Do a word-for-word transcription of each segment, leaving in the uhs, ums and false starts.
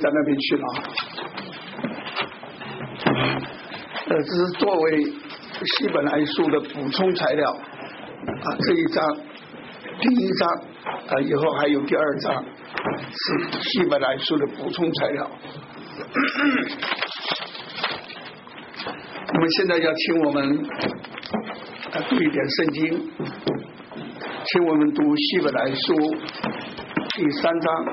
在那边去了。呃，这是作为希伯来书的补充材料啊，这一章第一章啊，以后还有第二章是希伯来书的补充材料。我们现在要请我们啊读一点圣经，请我们读希伯来书第三章。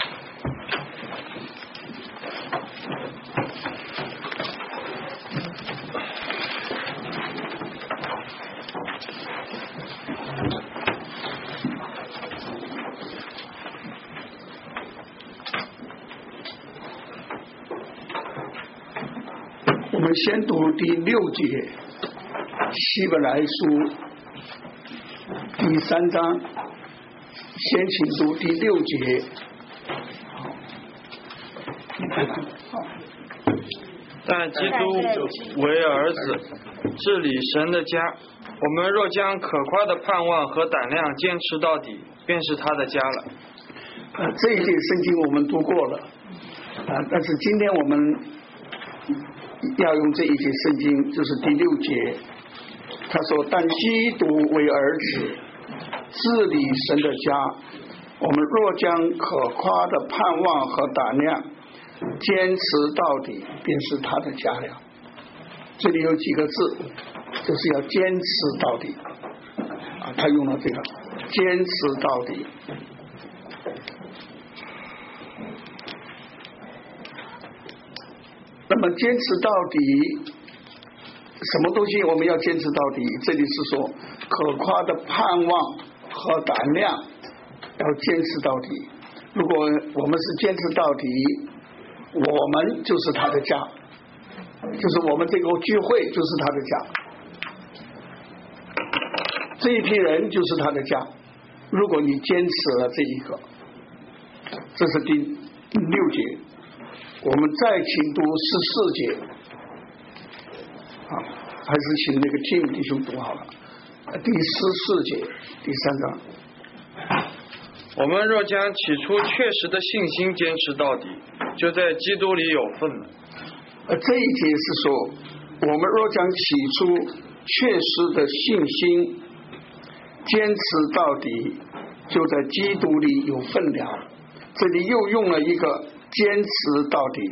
我们先读第六节，希伯来书第三章，先请读第六节。 但基督为儿子，治理神的家。我们若将可夸的盼望和胆量坚持到底，便是他的家了。 呃，这一节圣经我们读过了，啊，但是今天我们要用这一节圣经，就是第六节，他说：“但基督为儿子，治理神的家。我们若将可夸的盼望和胆量坚持到底，便是他的家了。”这里有几个字，就是要坚持到底啊，他用了这个坚持到底。那么坚持到底，什么东西我们要坚持到底？这里是说可夸的盼望和胆量要坚持到底。如果我们是坚持到底，我们就是他的家，就是我们这个聚会就是他的家，这一批人就是他的家。如果你坚持了这一个，这是第六节。我们再请读十四节，好，还是请那个 Tim 弟兄读好了。第十四节，第三章。 我们若将起初确实的信心坚持到底，就在基督里有份了。 呃，这一节是说，我们若将起初确实的信心坚持到底，就在基督里有分量。这里又用了一个坚持到底。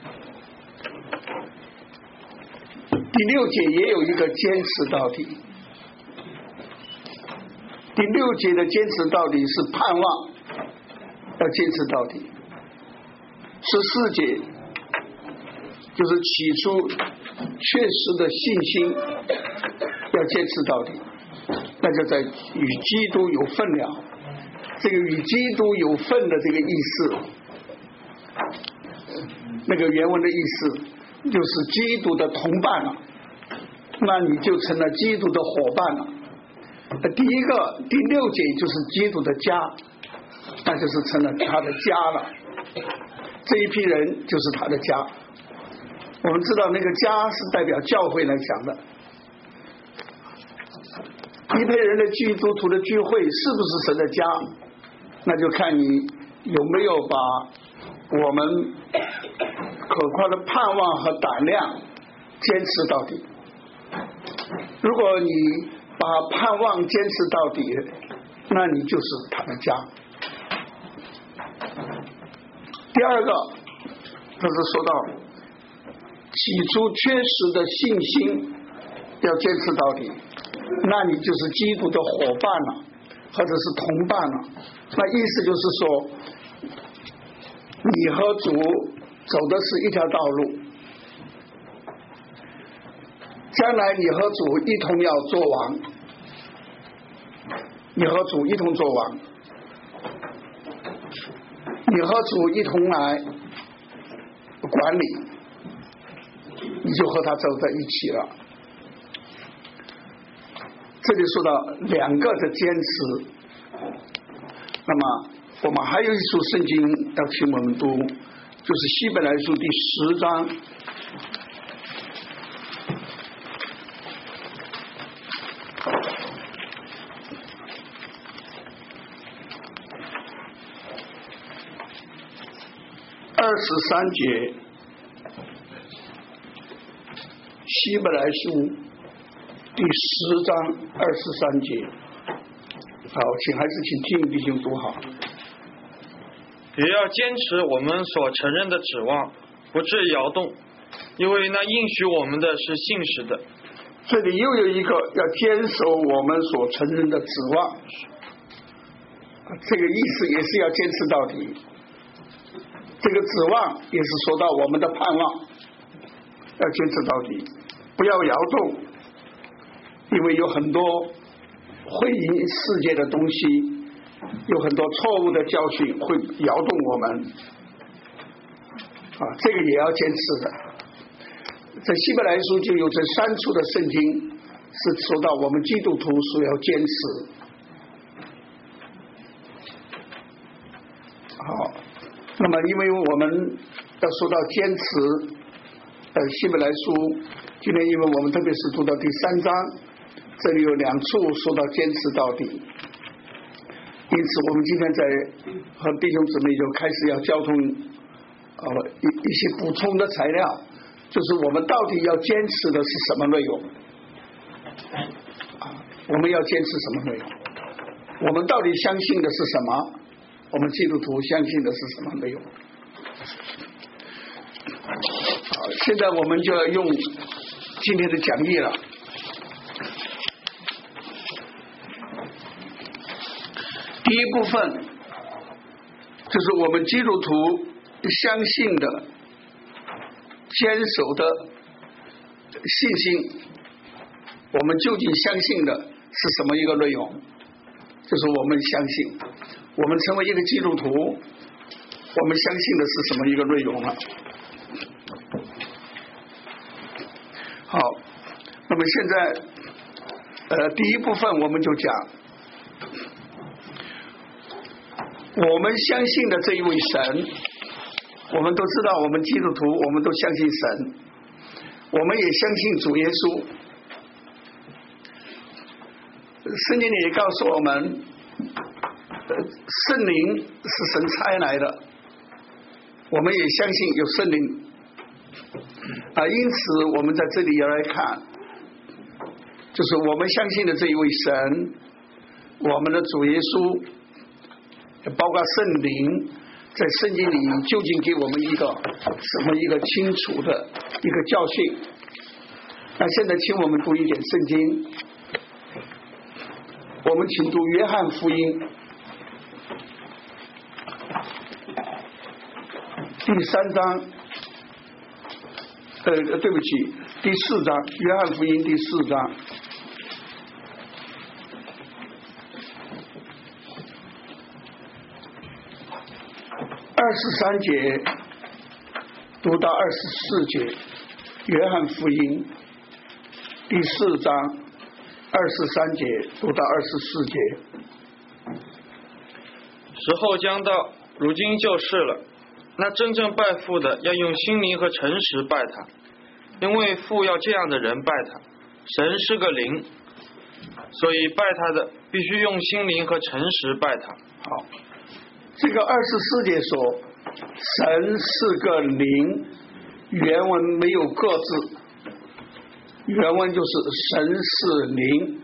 第六节也有一个坚持到底。第六节的坚持到底是盼望，要坚持到底。十四节就是起初确实的信心，要坚持到底，那就在与基督有分量。这个与基督有份的这个意思，那个原文的意思就是基督的同伴了，那你就成了基督的伙伴了。第一个第六节就是基督的家，那就是成了他的家了，这一批人就是他的家。我们知道那个家是代表教会来讲的，一批人的基督徒的聚会是不是神的家，那就看你有没有把我们可夸的盼望和胆量坚持到底。如果你把盼望坚持到底，那你就是他的家。第二个，他是说到起初确实的信心要坚持到底，那你就是基督的伙伴了，或者是同伴了。那意思就是说，你和主走的是一条道路，将来你和主一同要做王，你和主一同做王，你和主一同来管理，你就和他走在一起了。这里说到两个的坚持，那么我们还有一处圣经要请我们读，就是希伯来书第十章。二十三节，希伯来书第十章二十三节。好，请还是请听弟兄读好。 也要坚持我们所承认的指望，不致摇动，因为那应许我们的是信实的。 这里又有一个要坚守我们所承认的指望，这个意思也是要坚持到底。这个指望也是说到我们的盼望，要坚持到底，不要摇动，因为有很多会影世界的东西，有很多错误的教训会摇动我们，啊，这个也要坚持的。在希伯来书就有这三处的圣经是说到我们基督徒所要坚持。好，那么因为我们要说到坚持，呃，希伯来书今天因为我们特别是读到第三章，这里有两处说到坚持到底，因此我们今天在和弟兄姊妹就开始要交通呃一一些补充的材料，就是我们到底要坚持的是什么内容啊？我们要坚持什么内容？我们到底相信的是什么？我们基督徒相信的是什么内容？好，现在我们就要用今天的讲义了。第一部分就是我们基督徒相信的、坚守的信心，我们究竟相信的是什么一个内容？就是我们相信，我们成为一个基督徒，我们相信的是什么一个内容了？好，那么现在呃第一部分我们就讲我们相信的这一位神。我们都知道我们基督徒我们都相信神，我们也相信主耶稣。圣经里也告诉我们圣灵是神差来的，我们也相信有圣灵啊，因此我们在这里要来看，就是我们相信的这一位神，我们的主耶稣，包括圣灵，在圣经里究竟给我们一个什么一个清楚的一个教训。那现在请我们读一点圣经，我们请读约翰福音第三章，呃，对不起，第四章，约翰福音第四章。二十三节读到二十四节，约翰福音第四章二十三节读到二十四节。 时候将到，如今就是了。那真正拜父的，要用心灵和诚实拜他，因为父要这样的人拜他。神是个灵，所以拜他的必须用心灵和诚实拜他。 好，这个二十四节说神是个灵，原文没有个字，原文就是神是灵。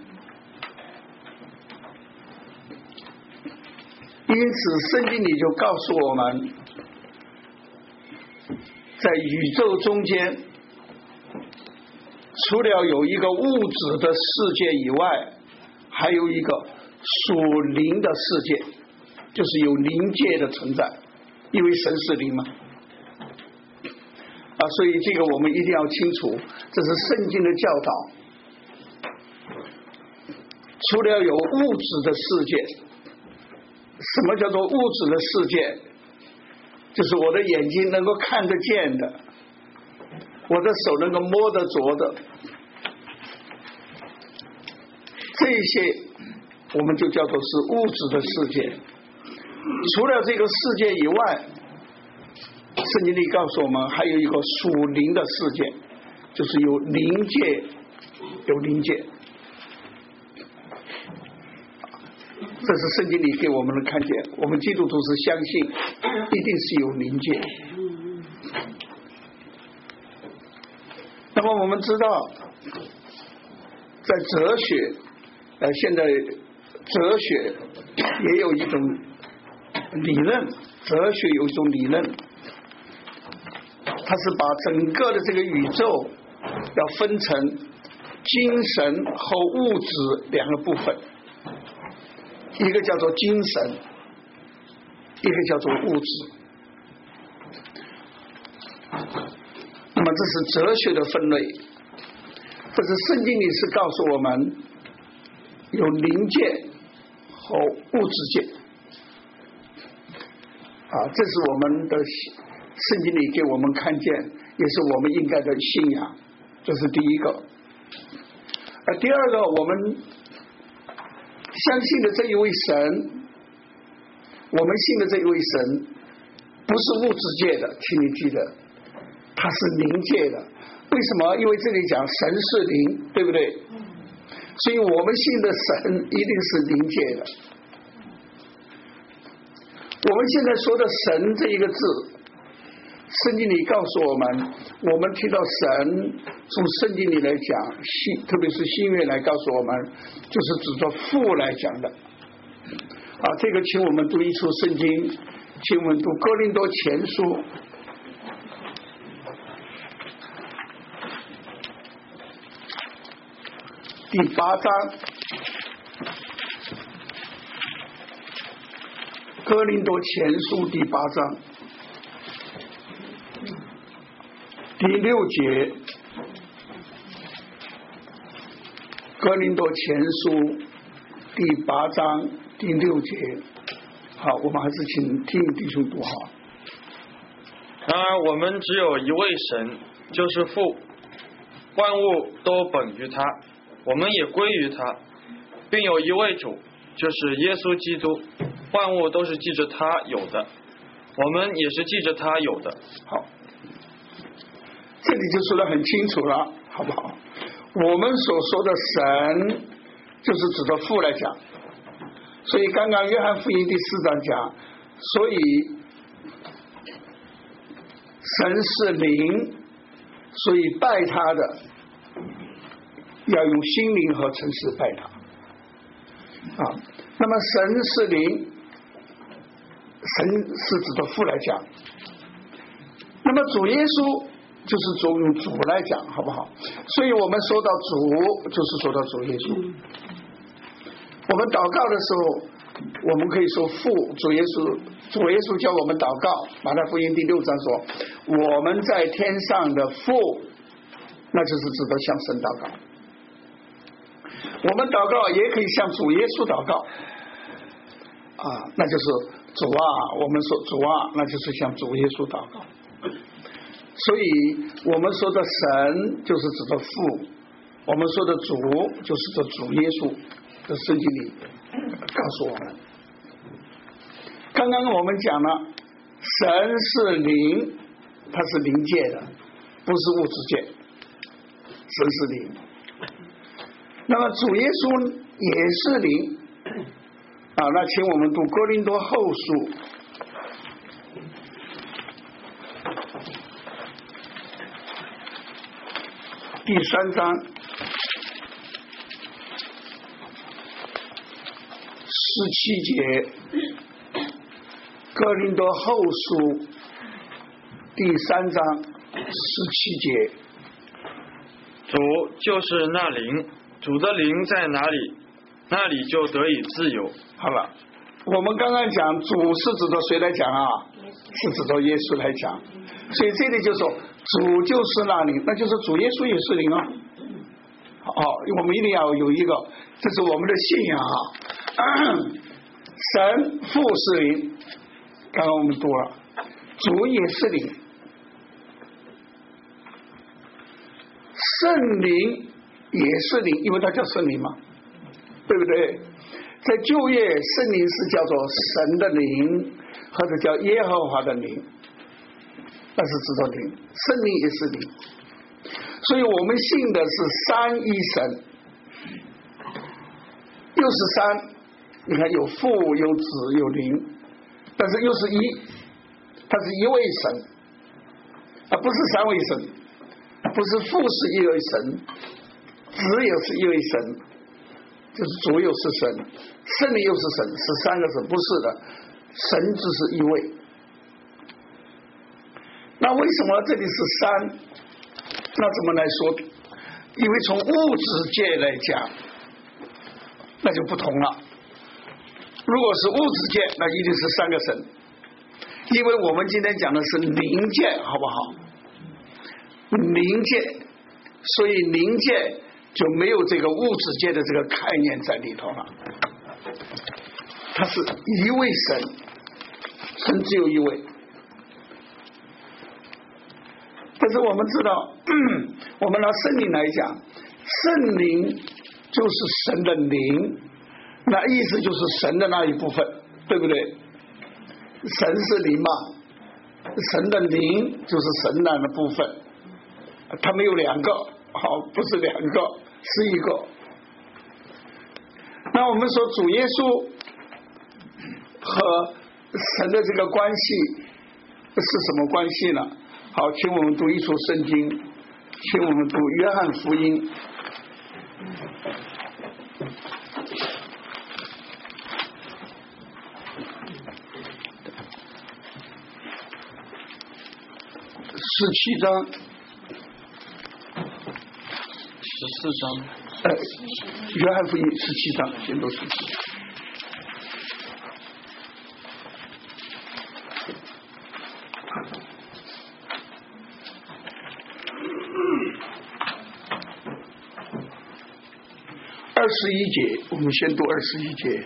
因此圣经里就告诉我们，在宇宙中间除了有一个物质的世界以外，还有一个属灵的世界，就是有灵界的存在，因为神是灵嘛啊，所以这个我们一定要清楚，这是圣经的教导。除了有物质的世界，什么叫做物质的世界？就是我的眼睛能够看得见的，我的手能够摸得着的，这些我们就叫做是物质的世界。除了这个世界以外，圣经里告诉我们还有一个属灵的世界，就是有灵界，有灵界。这是圣经里给我们的看见，我们基督徒是相信一定是有灵界那么我们知道，在哲学，呃，现在哲学也有一种理论，哲学有一种理论，它是把整个的这个宇宙要分成精神和物质两个部分，一个叫做精神，一个叫做物质。那么这是哲学的分类，这是圣经里是告诉我们有灵界和物质界啊，这是我们的圣经里给我们看见，也是我们应该的信仰，这是第一个。而第二个，我们相信的这一位神，我们信的这一位神不是物质界的，请你记得，它是灵界的。为什么？因为这里讲神是灵，对不对？所以我们信的神一定是灵界的。我们现在说的神这一个字，圣经里告诉我们，我们提到神，从圣经里来讲，新特别是新约来告诉我们，就是指着父来讲的。啊，这个请我们读一处圣经，请我们读哥林多前书第八章，哥林多前书第八章第六节，哥林多前书第八章第六节。好，我们还是请听弟兄读好。 然而我们只有一位神，就是父，万物都本于他，我们也归于他，并有一位主，就是耶稣基督，万物都是记着他有的，我们也是记着他有的。 好，这里就说得很清楚了，好不好？我们所说的神就是指着父来讲，所以刚刚约翰福音第四章讲，所以神是灵，所以拜他的要用心灵和诚实拜他啊。那么神是灵，神是指着父来讲，那么主耶稣就是主用主来讲，好不好？所以我们说到主，就是说到主耶稣。我们祷告的时候，我们可以说父主耶稣，主耶稣教我们祷告，马太福音第六章说，我们在天上的父，那就是指的向神祷告。我们祷告也可以向主耶稣祷告啊，那就是主啊，我们说主啊，那就是向主耶稣祷告。所以我们说的神就是指的父，我们说的主就是指主耶稣，这圣经里告诉我们。刚刚我们讲了，神是灵，它是灵界的，不是物质界，神是灵。那么主耶稣也是灵啊，那请我们读哥林多后书第三章十七节，哥林多后书第三章十七节， 主就是那灵，主的灵在哪里，那里就得以自由。 好了，我们刚刚讲主是指着谁来讲啊？是指着耶稣来讲，所以这里就说主就是那灵，那就是主耶稣也是灵啊。好，我们一定要有一个，这是我们的信仰啊。神父是灵，刚刚我们读了，主也是灵，圣灵也是灵，因为它叫圣灵嘛，对不对？在旧约，圣灵是叫做神的灵，或者叫耶和华的灵，那是指着灵，圣灵也是灵。所以我们信的是三一神，又是三，你看有父有子有灵，但是又是一，它是一位神，而不是三位神啊。 不是父是一位神，子也是一位神，就是主又是神，圣灵又是神，是三个神，不是的，神只是一位。那为什么这里是三？那怎么来说？因为从物质界来讲，那就不同了。如果是物质界，那一定是三个神，因为我们今天讲的是灵界，好不好？灵界，所以灵界就没有这个物质界的这个概念在里头了。它是一位神，神只有一位。但是我们知道，我们拿圣灵来讲，圣灵就是神的灵，那意思就是神的那一部分，对不对？神是灵嘛，神的灵就是神的那部分，它没有两个，好，不是两个，是一个。那我们说主耶稣和神的这个关系是什么关系呢？好，请我们读一处圣经，请我们读约翰福音十七章十四章， 呃，约翰福音十七章，先读十七。二十一节，我们先读二十一节。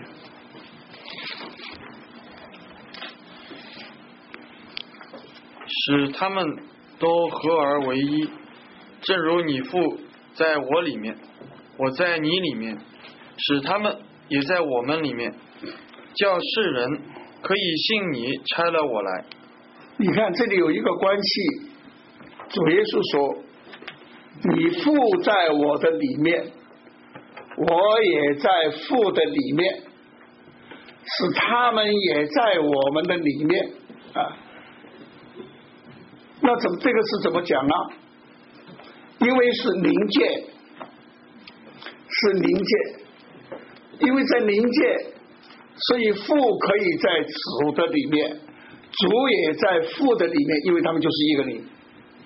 使他们都合而为一，正如你父在我里面，我在你里面，使他们也在我们里面，叫世人可以信你差了我来。 你看这里有一个关系，主耶稣说：“你父在我的里面，我也在父的里面，使他们也在我们的里面啊。”那怎么这个是怎么讲啊？因为是灵界，是灵界，因为在灵界，所以父可以在主的里面，主也在父的里面，因为他们就是一个灵，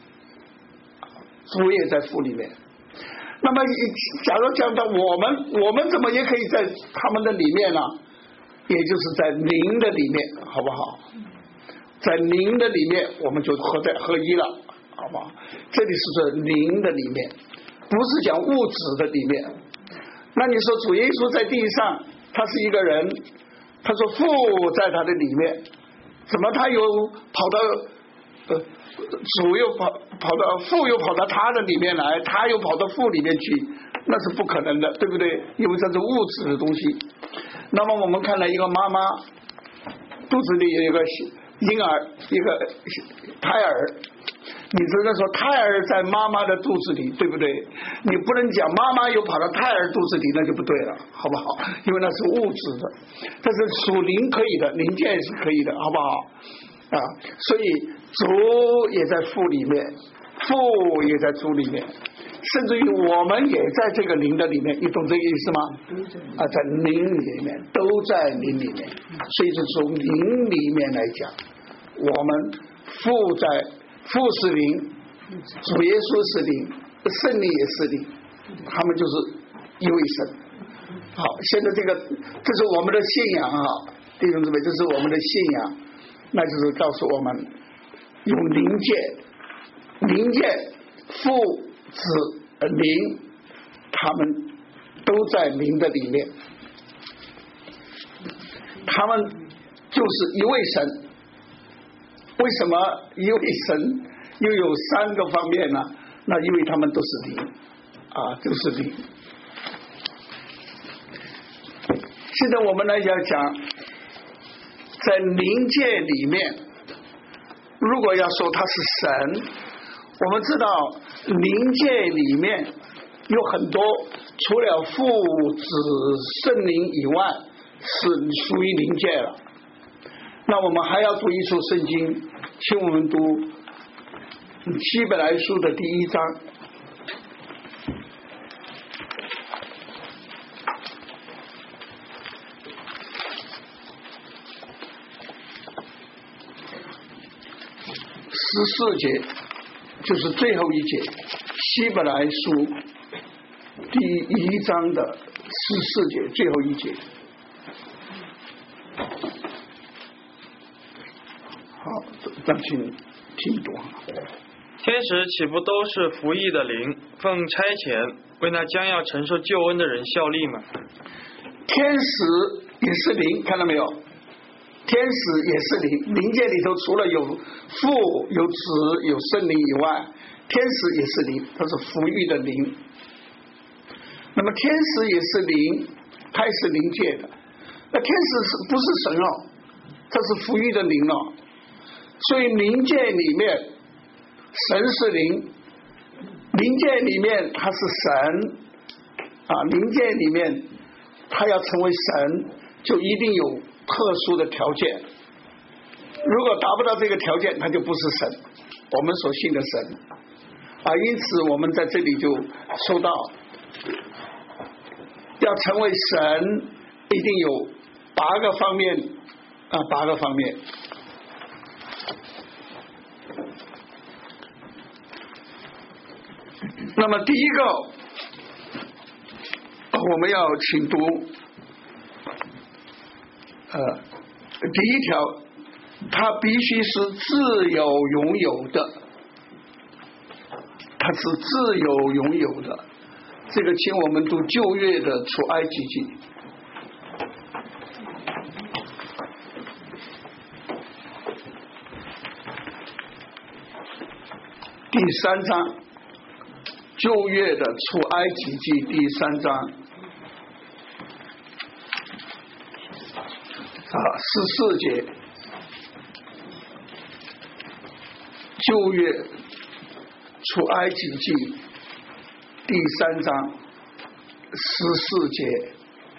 主也在父里面。那么假如讲到我们，我们怎么也可以在他们的里面呢？也就是在灵的里面，好不好？在灵的里面，我们就合在合一了，好不好？这里是在灵的里面，不是讲物质的里面。那你说主耶稣在地上，他是一个人，他说父在他的里面，怎么他又跑到呃主又跑跑到父又跑到他的里面来，他又跑到父里面去？那是不可能的，对不对？因为这是物质的东西。那么我们看到一个妈妈肚子里有一个婴儿，一个胎儿，你只能说胎儿在妈妈的肚子里，对不对？你不能讲妈妈又跑到胎儿肚子里，那就不对了，好不好？因为那是物质的，但是属灵可以的，灵界也是可以的，好不好？啊，所以主也在父里面，父也在主里面，甚至于我们也在这个灵的里面，你懂这个意思吗？啊，在灵里面，都在灵里面，所以是从灵里面来讲，我们父在父是灵，主耶稣是灵，圣灵也是灵，他们就是一位神。好，现在这个这是我们的信仰啊，弟兄姊妹，这是我们的信仰，那就是告诉我们用灵界，灵界父子灵，他们都在灵的里面，他们就是一位神。为什么一位神又有三个方面呢？那因为他们都是灵啊，都是灵。现在我们来讲讲，在灵界里面，如果要说他是神，我们知道灵界里面有很多，除了父子圣灵以外，是属于灵界了。那我们还要读一处圣经，请我们读希伯来书的第一章。 四节就是最后一节，希伯来书第一章的十四节最后一节。好，咱请听读。 天使岂不都是服役的灵，奉差遣为那将要承受救恩的人效力吗？ 天使也是灵，看到没有？天使也是灵，灵界里头除了有父、有子、有圣灵以外，天使也是灵，它是服役的灵。那么天使也是灵，它也是灵界的。那天使是不是神哦？它是服役的灵哦。所以灵界里面，神是灵，灵界里面它是神啊，灵界里面它要成为神，就一定有特殊的条件，如果达不到这个条件，它就不是神，我们所信的神啊。因此我们在这里就说到，要成为神一定有八个方面啊，八个方面。那么第一个我们要请读呃，第一条，它必须是自由拥有的，它是自由拥有的。这个请我们读旧约的出埃及记第三章，旧约的出埃及记第三章啊，十四节，旧约出埃及记第三章十四节。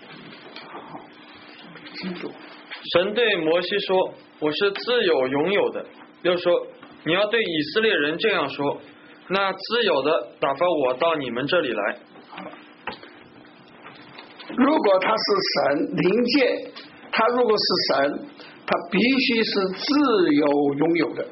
神对摩西说：“我是自有拥有的。”又说：“你要对以色列人这样说，那自有的打发我到你们这里来。” 如果他是神，灵界。他如果是神，他必须是自由拥有的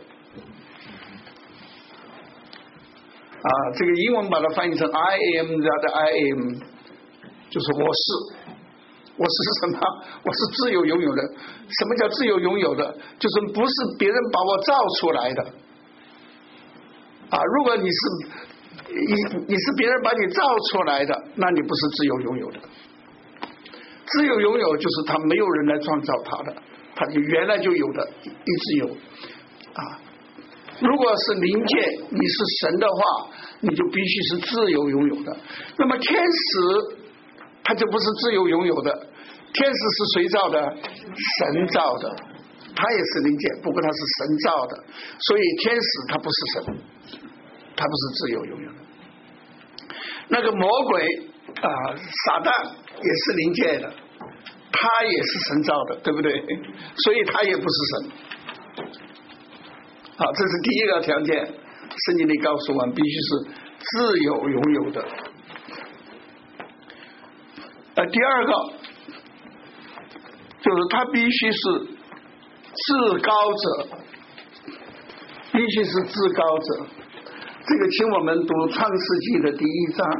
啊！这个英文把它翻译成 I am that I am， 就是我是，我是什么？我是自由拥有的。什么叫自由拥有的？就是不是别人把我造出来的啊！如果你是你你是别人把你造出来的，那你不是自由拥有的。自由拥有就是他没有人来创造他的，他就原来就有的，一直有啊。如果是灵界，你是神的话，你就必须是自由拥有的。那么天使他就不是自由拥有的，天使是谁造的？神造的，他也是灵界，不过他是神造的，所以天使他不是神，他不是自由拥有的。那个魔鬼啊，撒旦也是灵界的，他也是神造的，对不对？所以他也不是神。好，这是第一个条件，圣经里告诉我们必须是自由拥有的。呃，第二个就是他必须是至高者，必须是至高者。这个请我们读创世纪的第一章，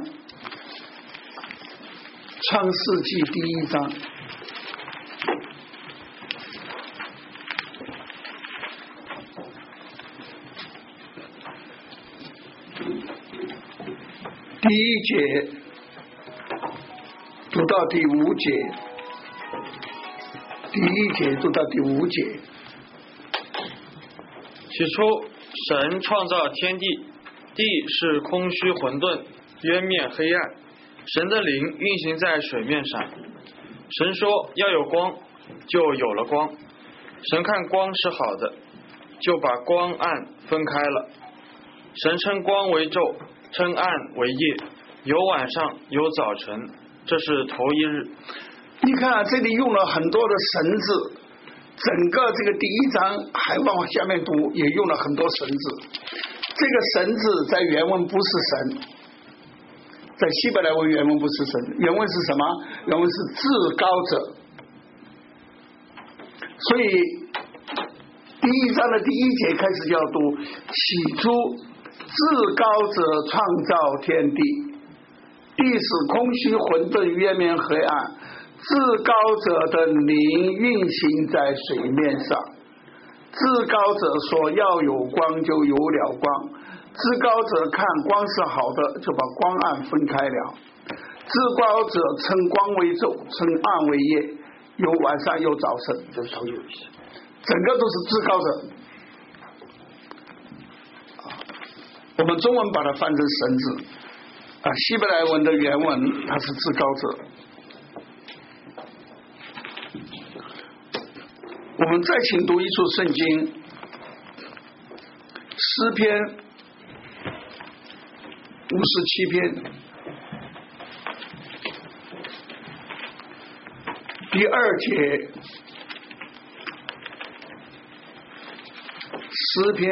创世纪第一章第一节读到第五节，第一节读到第五节。 起初神创造天地，地是空虚混沌，渊面黑暗，神的灵运行在水面上。神说要有光，就有了光。神看光是好的，就把光暗分开了。神称光为昼，称暗为夜，有晚上有早晨，这是头一日。 你看、啊、这里用了很多的神字，整个这个第一章还往下面读也用了很多神字。这个神字在原文不是神，在希伯来文原文不是神，原文是什么？原文是至高者。所以第第一章的第一节开始要读，起初至高者创造天地，地是空虚混沌，渊面黑暗，至高者的灵运行在水面上。至高者说要有光，就有了光。至高者看光是好的，就把光暗分开了。至高者称光为昼，称暗为夜，有晚上有早晨，就是所有整个都是至高者。我们中文把它翻成神字啊，希伯来文的原文它是至高者。我们再请读一处圣经，诗篇五十七篇第二节，诗篇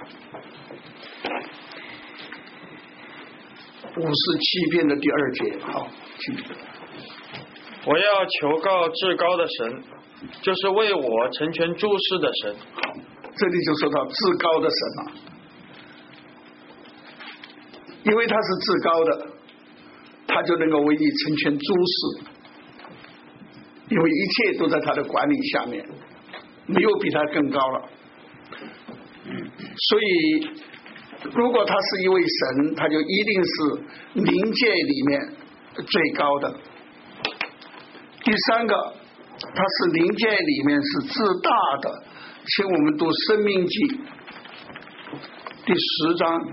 五十七篇的第二节。好，请。 我要求告至高的神，就是为我成全诸事的神。 好，这里就说到至高的神了，因为他是至高的，他就能够为你成全诸事，因为一切都在他的管理下面，没有比他更高了。所以如果他是一位神，他就一定是灵界里面最高的。第三个，他是灵界里面是至大的，请我们读申命记第十章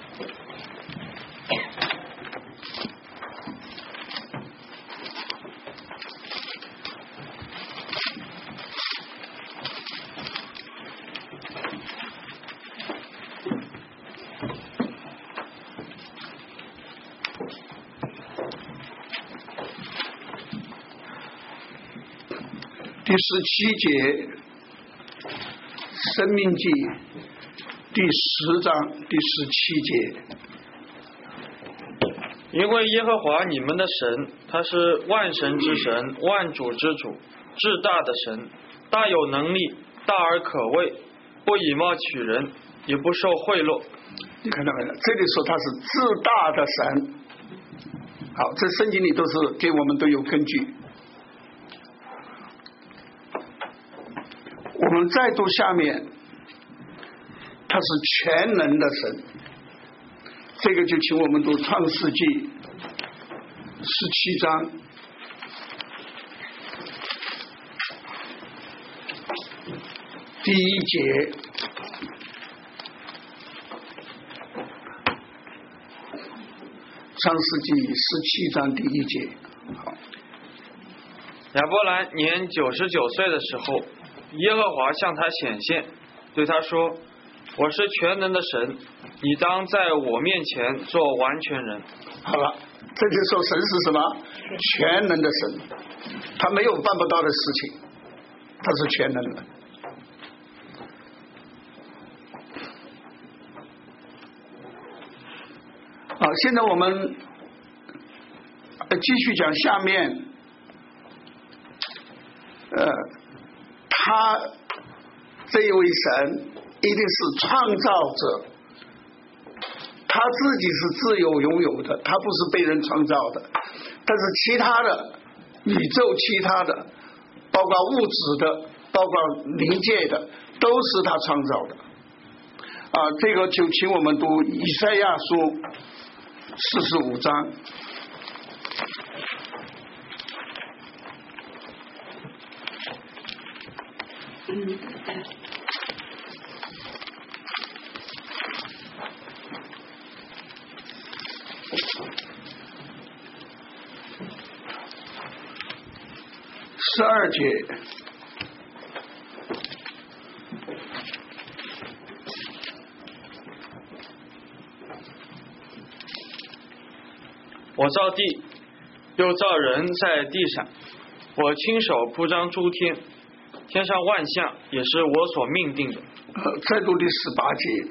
第十七节，申命记第十章第十七节。 因为耶和华你们的神，他是万神之神，万主之主，至大的神，大有能力，大而可畏，不以貌取人，也不受贿赂。 你看到没有？这里说他是至大的神。好，这圣经里都是给我们都有根据。我们再读下面，他是全能的神，这个就请我们读创世纪十七章第一节。创世纪十七章第一节。好， 亚伯兰年九十九岁的时候，耶和华向他显现，对他说：我是全能的神，你当在我面前做完全人。 好了，这就说神是什么？全能的神，他没有办不到的事情，他是全能的。好，现在我们继续讲下面，呃，他这一位神一定是创造者，他自己是自由拥有的，他不是被人创造的。但是其他的宇宙，其他的包括物质的，包括灵界的，都是他创造的。啊，这个就请我们读以赛亚书四十五章。嗯。十二节。 我造地，又造人在地上，我亲手铺张诸天，天上万象也是我所命定的。 呃，再读第十八节。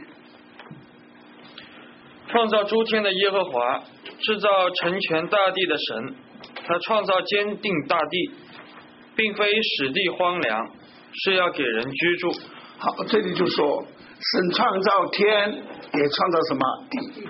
创造诸天的耶和华，制造成全大地的神，他创造坚定大地，并非使地荒凉，是要给人居住。 好，这里就说神创造天，也创造什么地。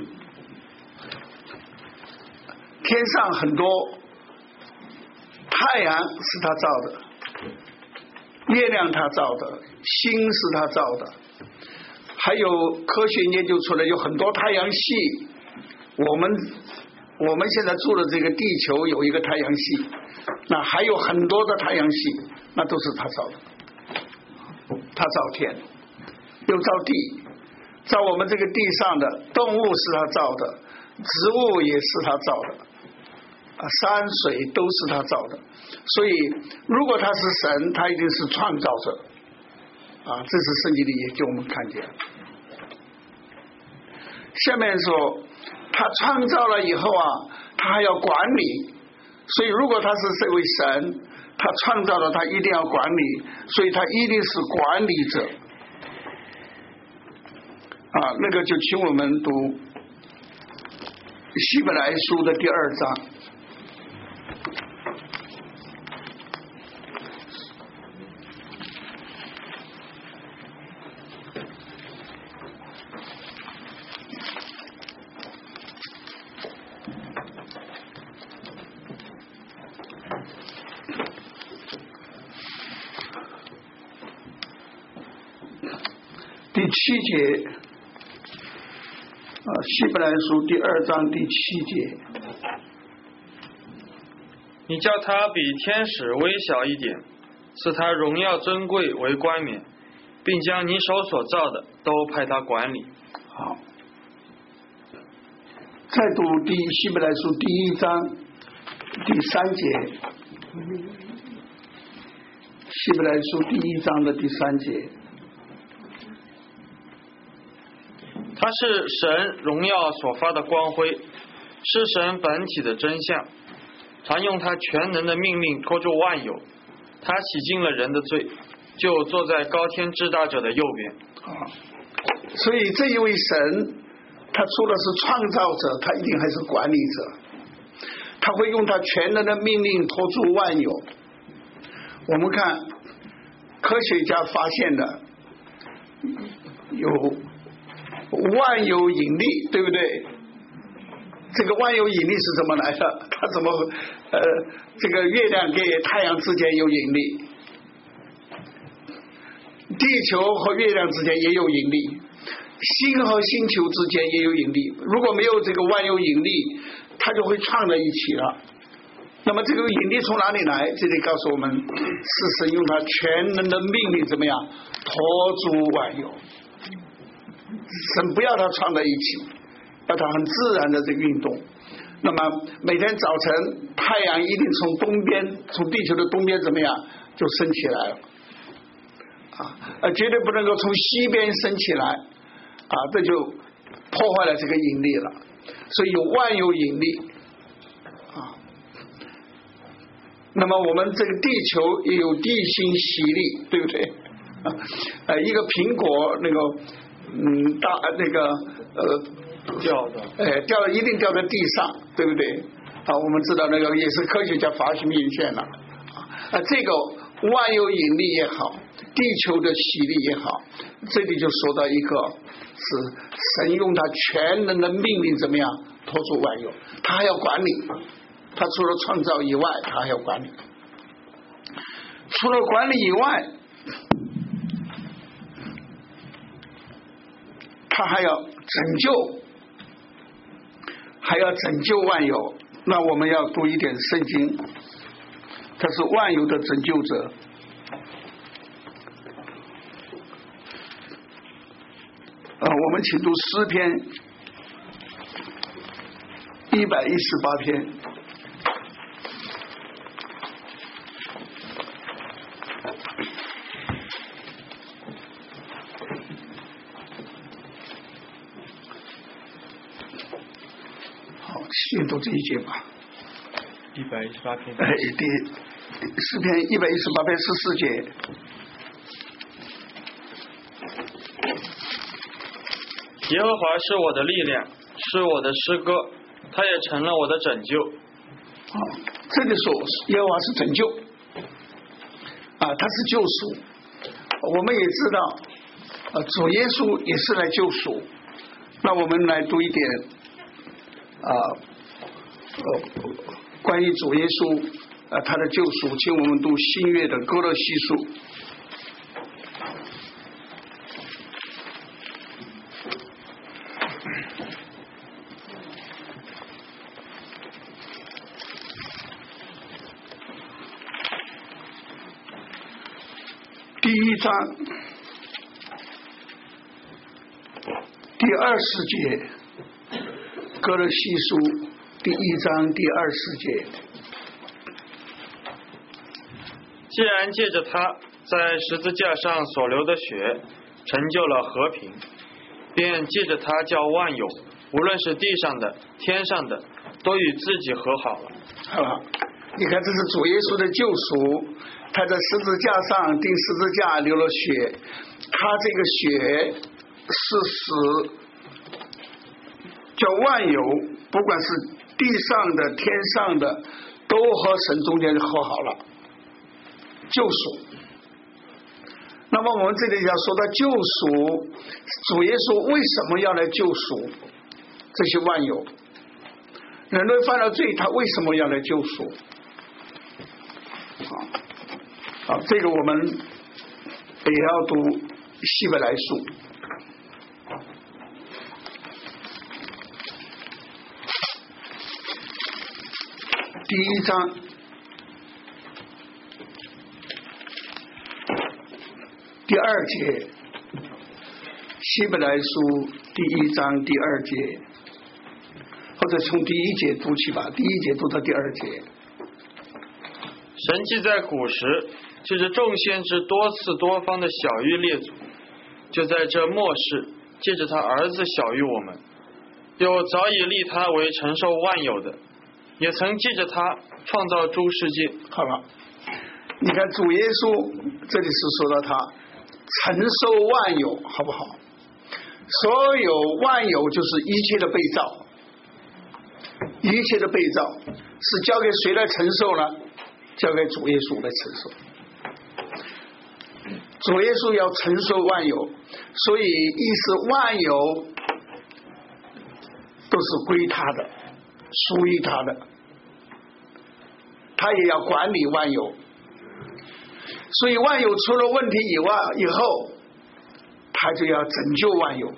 天上很多，太阳是他造的，月亮他造的，星是他造的，还有科学研究出来有很多太阳系。我们我们现在住的这个地球有一个太阳系，那还有很多的太阳系，那都是他造的。他造天，又造地，造我们这个地上的动物是他造的，植物也是他造的，啊，山水都是他造的。所以，如果他是神，他一定是创造者，啊，这是圣经里也给我们看见。下面说，他创造了以后啊，他还要管理，所以如果他是这位神，他创造了，他一定要管理，所以他一定是管理者。啊，那个就请我们读希伯来书的第二章。第七节，啊，希伯来书第二章第七节， 你叫他比天使微小一点，使他荣耀尊贵为冠冕，并将你手所造的都派他管理。 好，再读第希伯来书第一章第三节，希伯来书第一章的第三节。 他是神荣耀所发的光辉，是神本体的真相。他用他全能的命令托住万有，他洗净了人的罪，就坐在高天至大者的右边。 啊，所以这一位神，他除了是创造者，他一定还是管理者。他会用他全能的命令托住万有。我们看科学家发现的有万有引力，对不对？这个万有引力是怎么来的？它怎么呃，这个月亮跟太阳之间有引力，地球和月亮之间也有引力，星和星球之间也有引力。如果没有这个万有引力，它就会串在一起了。那么这个引力从哪里来？这里告诉我们，是神用他全能的命令怎么样托住万有。神不要它串在一起，要它很自然的这个运动。那么每天早晨太阳一定从东边，从地球的东边怎么样就升起来了啊，呃，绝对不能够从西边升起来啊，这就破坏了这个引力了。所以有万有引力啊。那么我们这个地球也有地心吸力，对不对啊？呃，一个苹果那个。嗯，大那个呃掉的， 哎，掉了一定掉在地上，对不对？啊，我们知道那个也是科学家发明现了啊。这个万有引力也好，地球的吸力也好，这里就说到一个是神用他全能的命令怎么样托住万有，他还要管理，他除了创造以外，他还要管理。除了管理以外，他还要拯救，还要拯救万有。那我们要读一点圣经，他是万有的拯救者。啊，我们请读诗篇一百一十八篇。先读这一节吧。 一百一十八篇。 哎，第诗篇一百一十八篇十四节。 耶和华是我的力量，是我的诗歌，他也成了我的拯救。 啊，这里说耶和华是拯救，啊，他是救赎。我们也知道， 呃，主耶稣也是来救赎。那我们来读一点啊，呃，关于主耶稣啊他的救赎，请我们读新约的哥罗西书。第一章第二十节，哥罗西书第一章第二十节。 既然借着他在十字架上所流的血成就了和平，便借着他叫万有，无论是地上的天上的，都与自己和好了。 好了，你看这是主耶稣的救赎，他在十字架上钉十字架流了血，他这个血是使叫万有，不管是地上的天上的，都和神中间和好了，救赎。那么我们这里要说到救赎，主耶稣为什么要来救赎这些万有？人类犯了罪，他为什么要来救赎？啊，好，这个我们也要读希伯来书。第一章第二节，希伯来书第一章第二节，或者从第一节读起吧，第一节读到第二节。 神既在古时借着众先知多次多方的晓谕列祖，就在这末世借着他儿子晓谕我们，又早已立他为承受万有的，也曾借着他创造诸世界。 好了，你看主耶稣这里是说到他承受万有，好不好？所有万有就是一切的被造，一切的被造是交给谁来承受呢？交给主耶稣来承受。主耶稣要承受万有，所以意思万有都是归他的，属于他的，他也要管理万有。所以万有出了问题以外以后，他就要拯救万有，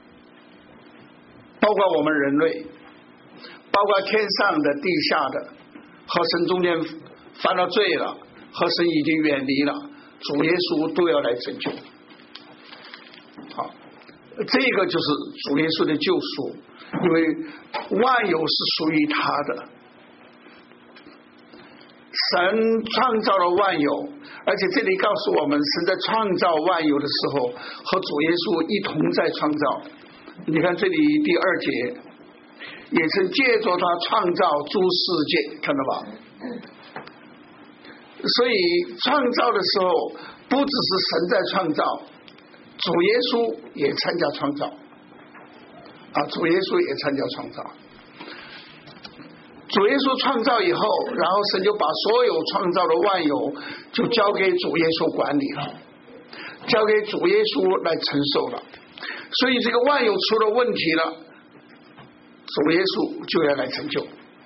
包括我们人类，包括天上的地下的，和神中间犯了罪了，和神已经远离了，主耶稣都要来拯救。好，这个就是主耶稣的救赎，因为万有是属于他的，神创造了万有，而且这里告诉我们，神在创造万有的时候和主耶稣一同在创造。你看这里第二节，也是借着他创造诸世界，看到吧？所以创造的时候不只是神在创造，主耶稣也参加创造啊，主耶稣也参加创造。主耶稣创造以后，然后神就把所有创造的万有就交给主耶稣管理了，交给主耶稣来承受了。所以这个万有出了问题了，主耶稣就要来成就。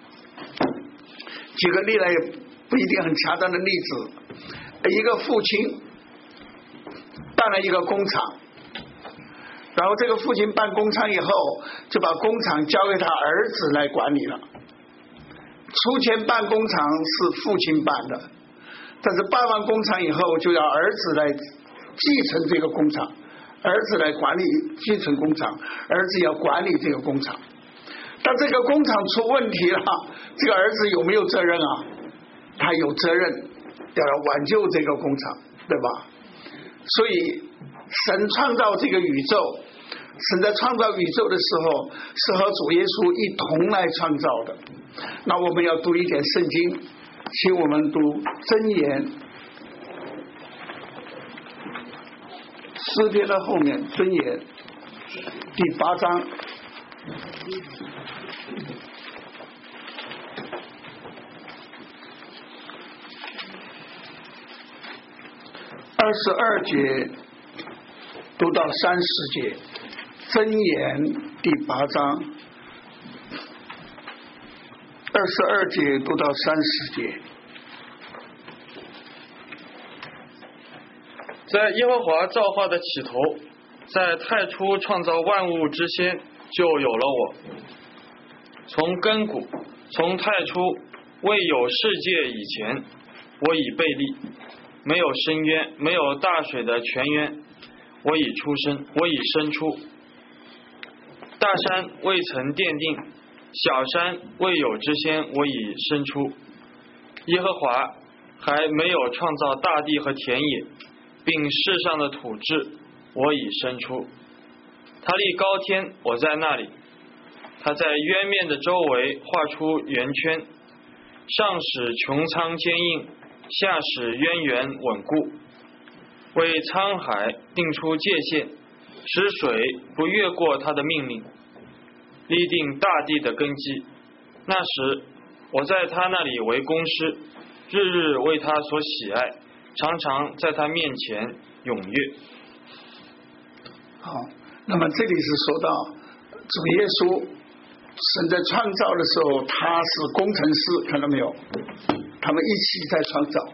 举个例来不一定很恰当的例子，一个父亲办了一个工厂，然后这个父亲办工厂以后，就把工厂交给他儿子来管理了。出钱办工厂是父亲办的，但是办完工厂以后，就要儿子来继承这个工厂，儿子来管理继承工厂，儿子要管理这个工厂。但这个工厂出问题了，这个儿子有没有责任啊？他有责任要来挽救这个工厂，对吧？所以神创造这个宇宙，神在创造宇宙的时候是和主耶稣一同来创造的。那我们要读一点圣经，请我们读箴言诗篇的后面，箴言第八章二十二节读读到三十节，箴言第八章二十二节读到三十节。 在耶和华造化的起头，在太初创造万物之先，就有了我。从亘古，从太初未有世界以前，我已被立，没有深渊，没有大水的泉源，我已出生，我已生出。大山未曾奠定，小山未有之先，我已生出。耶和华还没有创造大地和田野，并世上的土质，我已生出。他立高天，我在那里。他在渊面的周围画出圆圈，上使穹苍坚硬，下使渊源稳固，为沧海定出界限，使水不越过他的命令，立定大地的根基。那时我在他那里为工师，日日为他所喜爱，常常在他面前踊跃。 好，那么这里是说到主耶稣，神在创造的时候他是工程师，看到没有？他们一起在创造，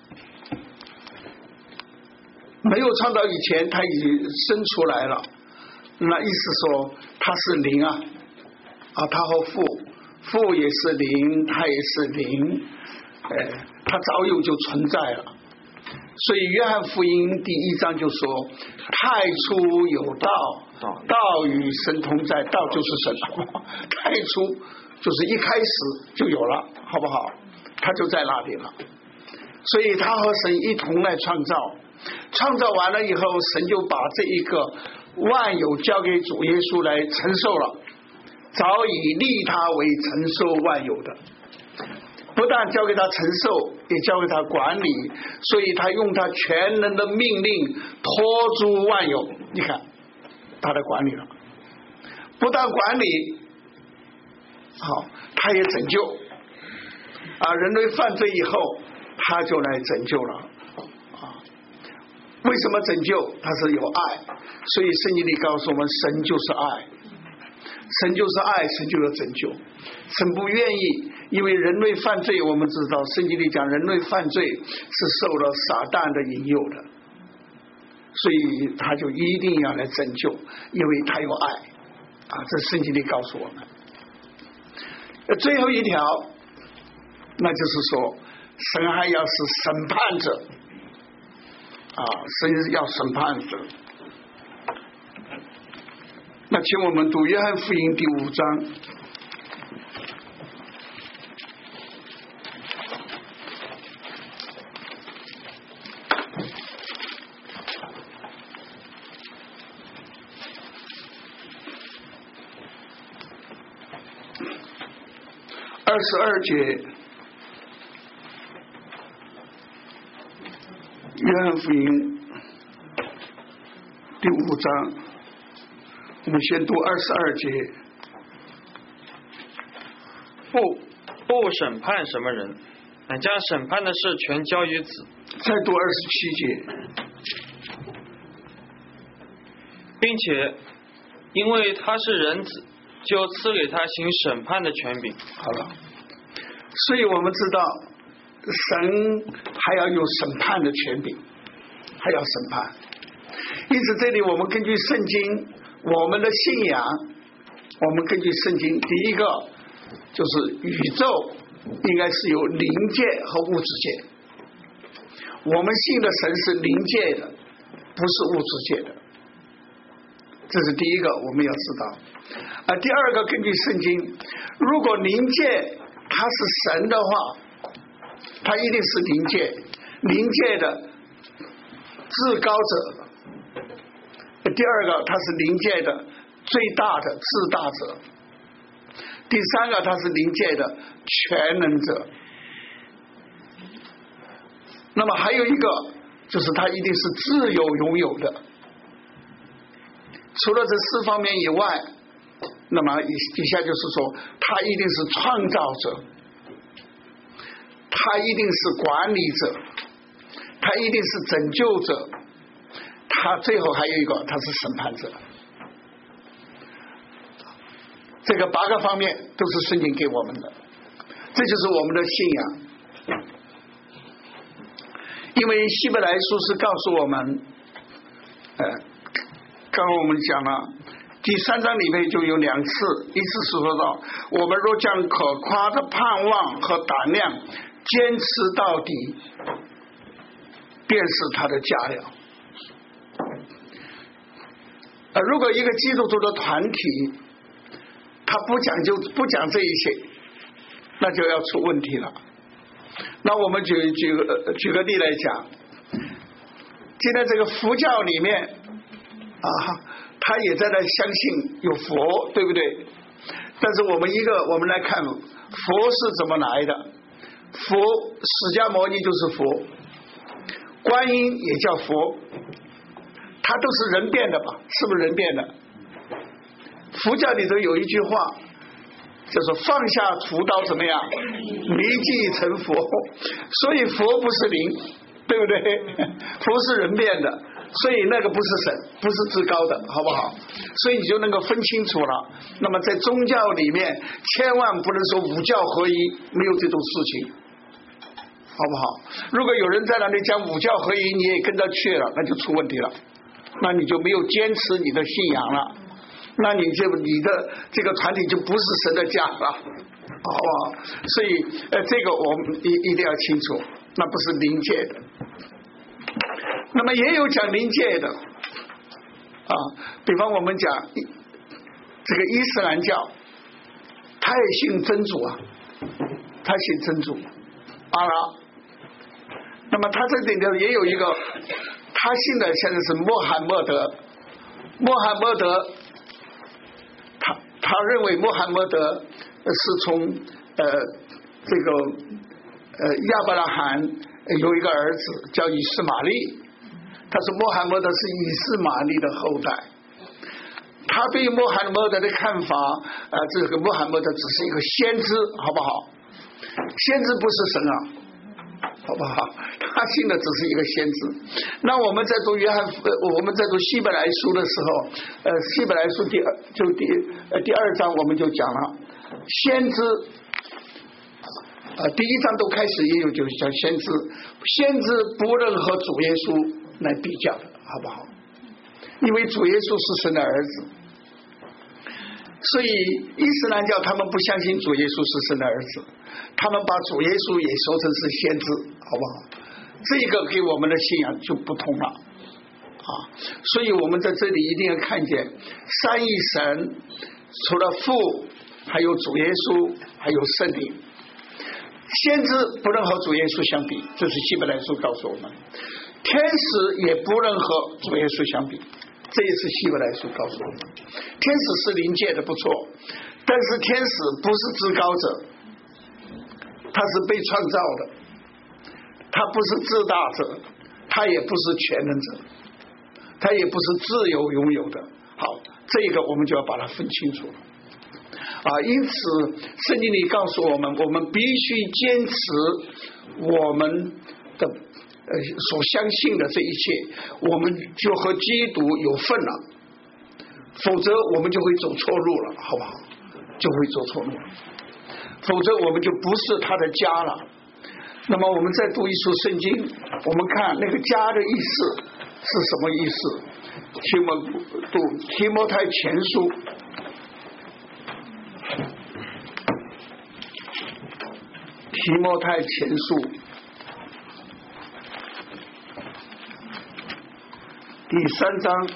没有创造以前他已经生出来了，那意思说他是灵啊，啊，他和父父也是灵，他也是灵，哎，他早有就存在了。所以约翰福音第一章就说太初有道，道与神同在，道就是神，太初就是一开始就有了，好不好？他就在那里了。所以他和神一同来创造，创造完了以后，神就把这一个万有交给主耶稣来承受了，早已立他为承受万有的，不但交给他承受，也交给他管理，所以他用他全能的命令托住万有。你看他的管理了，不但管理好，他也拯救啊！人类犯罪以后他就来拯救了啊！为什么拯救？他是有爱，所以圣经里告诉我们，神就是爱，神就是爱，神就有拯救。神不愿意，因为人类犯罪，我们知道圣经里讲人类犯罪是受了撒旦的引诱的，所以他就一定要来拯救，因为他有爱啊！这圣经里告诉我们。最后一条，那就是说神还要是审判者啊，神要审判者。那请我们读约翰福音第五章二十二节，约翰福音第五章，我们先读二十二节。 父不审判什么人，乃将审判的事全交于子。 再读二十七节， 并且因为他是人子，就赐给他行审判的权柄。 好了，所以我们知道神还要有审判的权柄，还要审判。因此这里我们根据圣经，我们的信仰，我们根据圣经，第一个就是宇宙应该是有灵界和物质界，我们信的神是灵界的，不是物质界的，这是第一个我们要知道。啊，第二个根据圣经，如果灵界它是神的话，它一定是灵界，灵界的至高者。第二个，它是灵界的最大的至大者。第三个，它是灵界的全能者。那么还有一个，就是它一定是自由拥有的。除了这四方面以外，那么底下就是说，他一定是创造者，他一定是管理者，他一定是拯救者，他他最后还有一个，他是审判者。这个八个方面都是圣经给我们的，这就是我们的信仰。因为希伯来书是告诉我们，呃，刚刚我们讲了第三章里面就有两次，一次是说到我们若将可夸的盼望和胆量坚持到底，便是他的家了。呃，如果一个基督徒的团体他不讲究不讲这一切，那就要出问题了。那我们举举个举个例来讲，现在这个佛教里面啊，他也在那相信有佛，对不对？但是我们一个我们来看佛是怎么来的，佛释迦牟尼就是佛，观音也叫佛，他都是人变的吧？是不是人变的？佛教里头有一句话，就是放下屠刀怎么样，立即成佛。所以佛不是灵，对不对？佛是人变的，所以那个不是神，不是至高的，好不好？所以你就能够分清楚了。那么在宗教里面千万不能说五教合一，没有这种事情，好不好？如果有人在那里讲五教合一，你也跟着去了，那就出问题了，那你就没有坚持你的信仰了，那你就你的这个团体就不是神的家了，好不好？所以呃，这个我们一一定要清楚，那不是灵界的。那么也有讲灵界的啊，比方我们讲这个伊斯兰教，他也信真主啊，他信真主阿拉。那么他这里头也有一个，他信的现在是穆罕默德，穆罕默德。他他认为穆罕默德是从呃这个呃亚伯拉罕有一个儿子叫以斯玛利，他说穆罕默德是以斯玛利的后代。他对穆罕默德的看法，呃，这个穆罕默德只是一个先知，好不好？先知不是神啊，好不好？他信的只是一个先知。那我们在读约翰，呃，我们在读希伯来书的时候，呃，希伯来书第二就第呃第二章我们就讲了，先知，呃，第一章都开始也有就是讲先知，先知不能和主耶稣来比较的，好不好？因为主耶稣是神的儿子，所以伊斯兰教他们不相信主耶稣是神的儿子，他们把主耶稣也说成是先知，好不好？这个给我们的信仰就不同了啊！所以我们在这里一定要看见三一神，除了父，还有主耶稣，还有圣灵。先知不能和主耶稣相比，这是希伯来书告诉我们。天使也不能和主耶稣相比，这也是希伯来书告诉我们。天使是灵界的不错，但是天使不是至高者，他是被创造的，他不是至大者，他也不是全能者，他也不是自由拥有的。好，这个我们就要把它分清楚了啊！因此圣经里告诉我们，我们必须坚持我们的呃所相信的这一切，我们就和基督有份了，否则我们就会走错路了，好不好？就会走错路了，否则我们就不是他的家了。那么我们再读一书圣经，我们看那个家的意思是什么意思？提摩读提摩太前书，提摩太前书第三章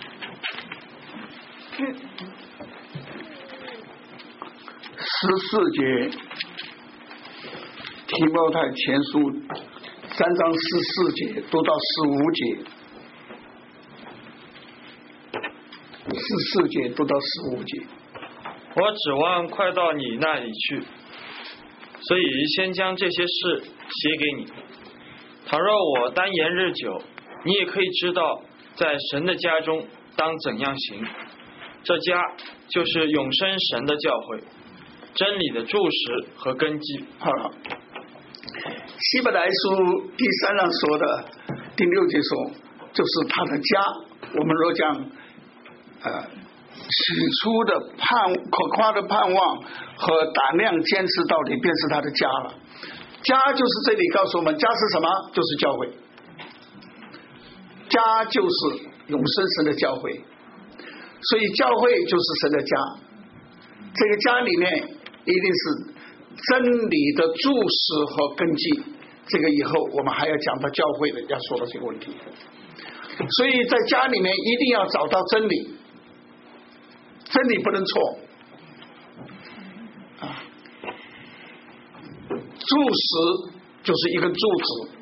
十四节，提摩太前书三章十四节读到十五节，十四节读到十五节。 我指望快到你那里去，所以先将这些事写给你。倘若我单言日久，你也可以知道在神的家中当怎样行。这家就是永生神的教会，真理的柱石和根基。 好了，希伯来书第三章说的第六节说， 就是他的家。我们若讲呃起初的盼可夸的盼望和胆量坚持到底，便是他的家了。家就是这里告诉我们，家是什么？就是教会。家就是永生神的教会，所以教会就是神的家。这个家里面一定是真理的注释和根基，这个以后我们还要讲到教会的要说到这个问题。所以在家里面一定要找到真理，真理不能错啊。柱石就是一根柱子，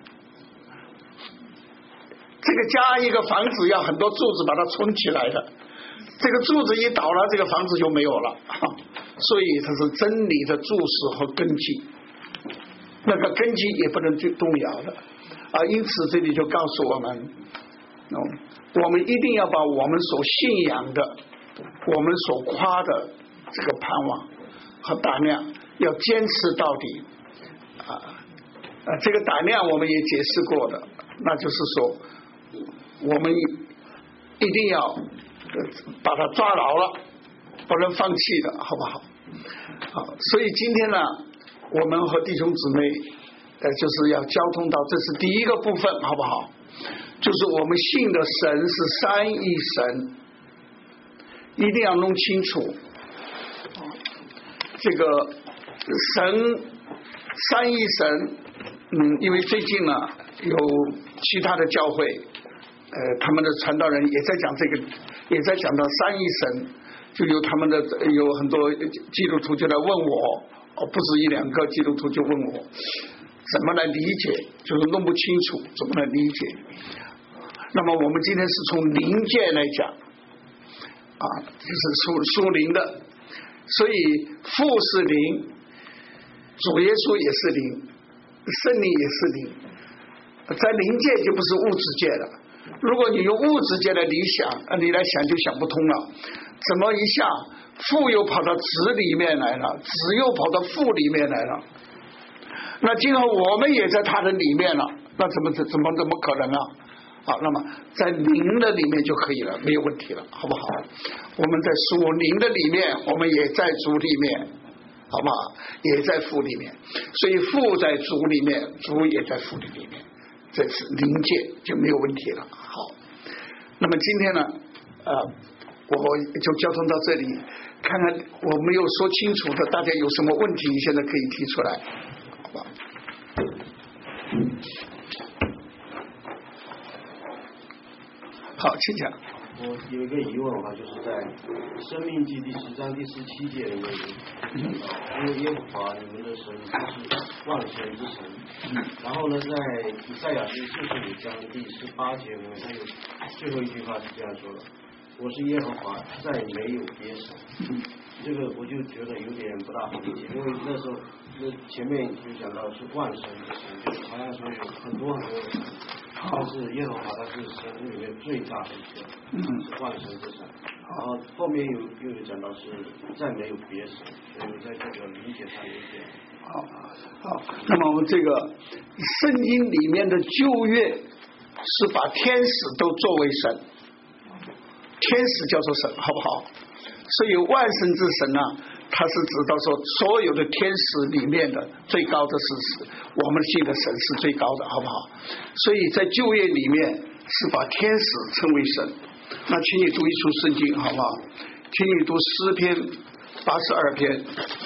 这个家一个房子要很多柱子把它撑起来的，这个柱子一倒了，这个房子就没有了。所以它是真理的注释和根基，那个根基也不能动摇的啊。因此这里就告诉我们，嗯，我们一定要把我们所信仰的，我们所夸的这个盼望和胆量要坚持到底啊啊！这个胆量我们也解释过的，那就是说我们一定要把它抓牢了，不能放弃的，好不好？好，所以今天呢，我们和弟兄姊妹呃，就是要交通到，这是第一个部分，好不好？就是我们信的神是三一神，一定要弄清楚。这个神三一神，嗯，因为最近呢有其他的教会，呃，他们的传道人也在讲这个，也在讲到三一神，就有他们的有很多基督徒就来问我，哦，不止一两个基督徒就问我，怎么来理解，就是弄不清楚，怎么来理解？那么我们今天是从灵界来讲，啊，就是属属灵的，所以父是灵，主耶稣也是灵，圣灵也是灵，在灵界就不是物质界了。如果你用物质界的理想，你来想就想不通了。怎么一下父又跑到子里面来了，子又跑到父里面来了？那今后我们也在他的里面了，那怎么怎么怎么可能啊？好，那么在灵的里面就可以了，没有问题了，好不好？我们在属灵的里面，我们也在主里面，好不好？也在父里面，所以父在主里面，主也在父里面，这是灵界就没有问题了。好，那么今天呢，呃，我就交通到这里，看看我没有说清楚的，大家有什么问题，现在可以提出来，好吧？好，请讲。 我有一个疑问的话，就是在《生命记》第十章第十七节里面有讲到，因为耶和华你们的神是万神之神。嗯。然后呢，在以赛亚书四十五章第十八节里面，他有最后一句话是这样说的：“我是耶和华，再没有别神。”嗯。这个我就觉得有点不大好理解，因为那时候那前面就讲到是万神之神，就是好像说有很多很多的神。但是耶和华他是神里面最大的一个，嗯，是万神之神。然后后面又又有讲到是再没有别神，所以在这个理解上有点。 好，好，那么我们这个圣经里面的旧约是把天使都作为神，天使叫做神，好不好？所以万神之神呢，它是指到说所有的天使里面的最高的是我们信的神是最高的，好不好？所以在旧约里面是把天使称为神。那请你读一处圣经，好不好？请你读诗篇八十二篇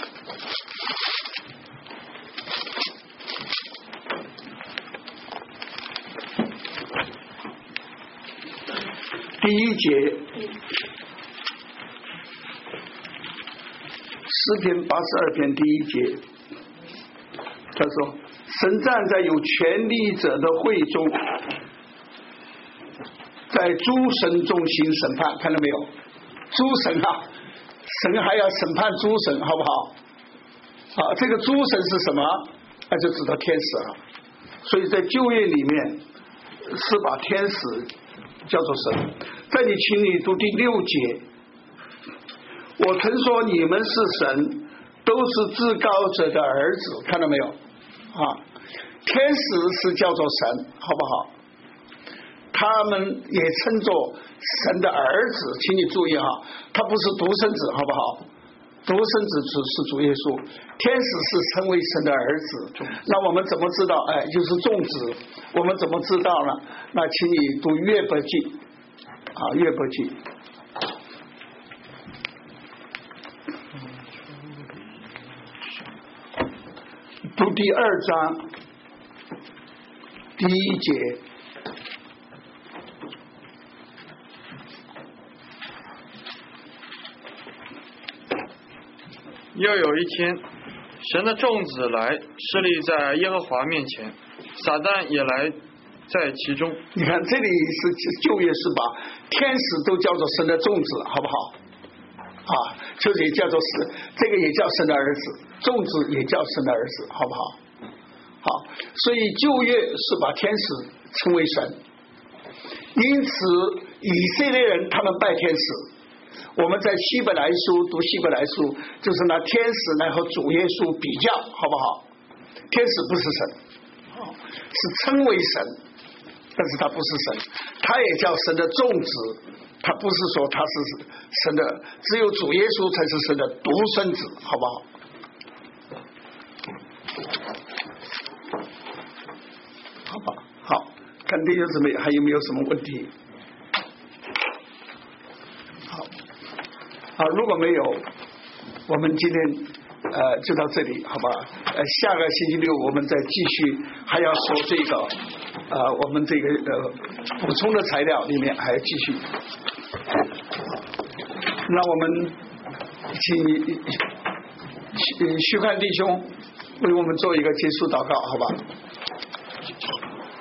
第一节。诗篇八十二篇第一节，他说：“神站在有权力者的会中，在诸神中行审判。”看到没有？诸神啊，神还要审判诸神，好不好？啊，这个诸神是什么？那就指到天使了。所以在旧约里面是把天使叫做神。这里请你读第六节。我曾说你们是神，都是至高者的儿子，看到没有？啊，天使是叫做神，好不好？他他们也称作神的儿子，请你注意哈，他不是独生子，好不好？独生子只是主耶稣，天使是称为神的儿子。那我们怎么知道？哎，就是众子。我们怎么知道呢？那请你读约伯记啊，约伯记。读第二章第一节。 又有一天，神的众子来侍立在耶和华面前，撒旦也来在其中。 你看这里是旧约是把天使都叫做神的众子，好不好？啊，就是也叫做是这个也叫神的儿子，众子也叫神的儿子，好不好？好，所以旧约是把天使称为神，因此以色列人他们拜天使。我们在希伯来书读希伯来书，就是拿天使来和主耶稣比较，好不好？天使不是神，是称为神，但是他不是神，他也叫神的众子，他不是说他是神的，只有主耶稣才是神的独生子，好不好？好吧，好，看弟兄姊妹还有没有什么问题？好，如果没有，我们今天呃就到这里，好吧？呃，下个星期六我们再继续，还要说这个呃我们这个呃补充的材料里面还要继续。那我们请徐徐看弟兄为我们做一个结束祷告，好吧？